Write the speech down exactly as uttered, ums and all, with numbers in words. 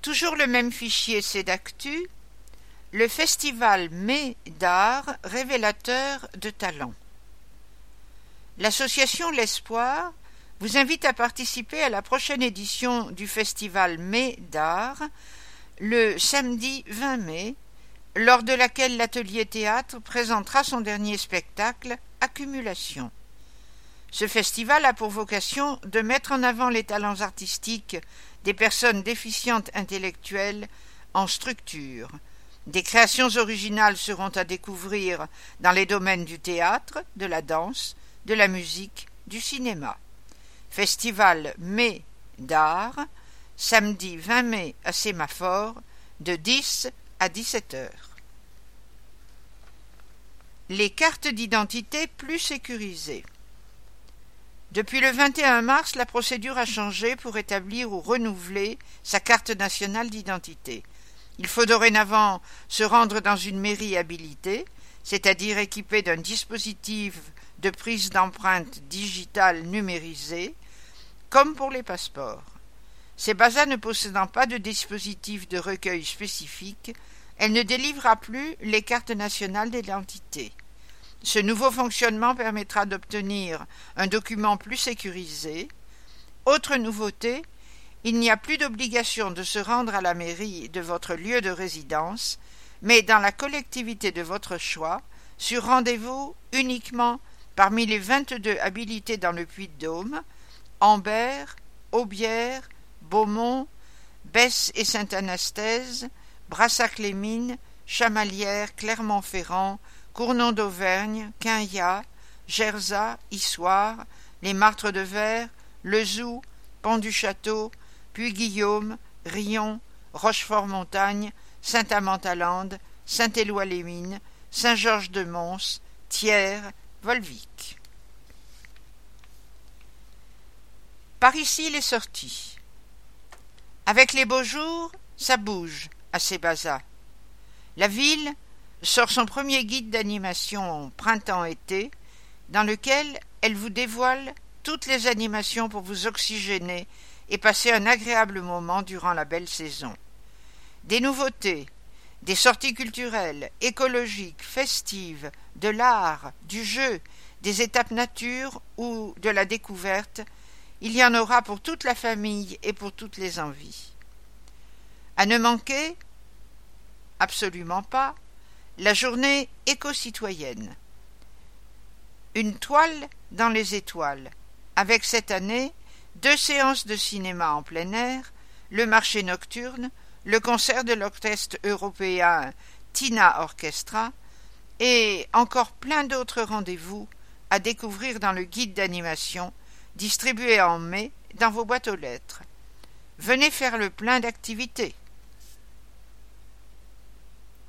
Toujours le même fichier Cédactu, le festival Mai d'art révélateur de talents. L'association L'Espoir vous invite à participer à la prochaine édition du festival Mai d'art, le samedi vingt mai, lors de laquelle l'atelier théâtre présentera son dernier spectacle, Accumulation. Ce festival a pour vocation de mettre en avant les talents artistiques des personnes déficientes intellectuelles en structure. Des créations originales seront à découvrir dans les domaines du théâtre, de la danse, de la musique, du cinéma. Festival Mai d'art, samedi vingt mai à Sémaphore, de dix à dix-sept heures. Les cartes d'identité plus sécurisées. Depuis le vingt et un mars, la procédure a changé pour établir ou renouveler sa carte nationale d'identité. Il faut dorénavant se rendre dans une mairie habilitée, c'est-à-dire équipée d'un dispositif de prise d'empreinte digitale numérisée, comme pour les passeports. Ces bazars ne possédant pas de dispositif de recueil spécifique, elle ne délivrera plus les cartes nationales d'identité. Ce nouveau fonctionnement permettra d'obtenir un document plus sécurisé. Autre nouveauté, il n'y a plus d'obligation de se rendre à la mairie de votre lieu de résidence, mais dans la collectivité de votre choix, sur rendez-vous uniquement parmi les vingt-deux habilités dans le Puy-de-Dôme, Ambert, Aubière, Beaumont, Besse et Sainte-Anastaise, Brassac-les-Mines, Chamalières, Clermont-Ferrand, Cournon d'Auvergne, Quinhat, Gerzat, Issoire, les Martres de Verre, Lezoux, Pont-du-Château, Puy-Guillaume, Rion, Rochefort-Montagne, Saint-Amand-Talande, Saint-Éloi-les-Mines, Saint-Georges-de-Mons, Thiers, Volvic. Par ici les sorties. Avec les beaux jours, ça bouge à Sébaza. La ville sort son premier guide d'animation printemps-été, dans lequel elle vous dévoile toutes les animations pour vous oxygéner et passer un agréable moment durant la belle saison. Des nouveautés, des sorties culturelles, écologiques, festives, de l'art, du jeu, des étapes nature ou de la découverte, il y en aura pour toute la famille et pour toutes les envies. À ne manquer, absolument pas, la journée éco-citoyenne. Une toile dans les étoiles, avec cette année deux séances de cinéma en plein air, le marché nocturne, le concert de l'orchestre européen Tina Orchestra et encore plein d'autres rendez-vous à découvrir dans le guide d'animation distribué en mai dans vos boîtes aux lettres. Venez faire le plein d'activités.